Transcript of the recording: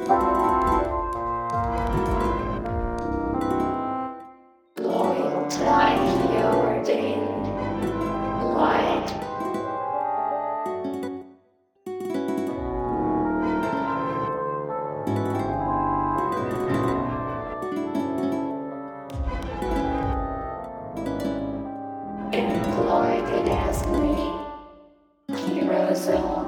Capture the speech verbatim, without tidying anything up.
Loyal time ordained light. Employed as me, heroes